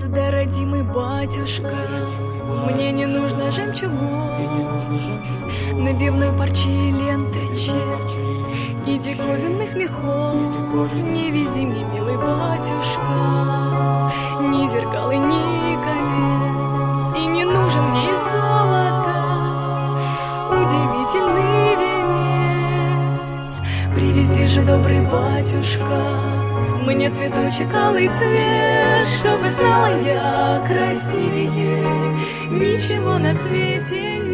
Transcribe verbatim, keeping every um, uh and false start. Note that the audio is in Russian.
да, родимый батюшка, мне не нужно жемчугов, набивной парчи и ленточек и диковинных мехов. Не вези мне, милый батюшка, ни зеркал и ни колец, и не нужен мне и золото, удивительный венец. Привези же, добрый батюшка, мне цветочек алый цвет, чтобы знала я красивее ничего на свете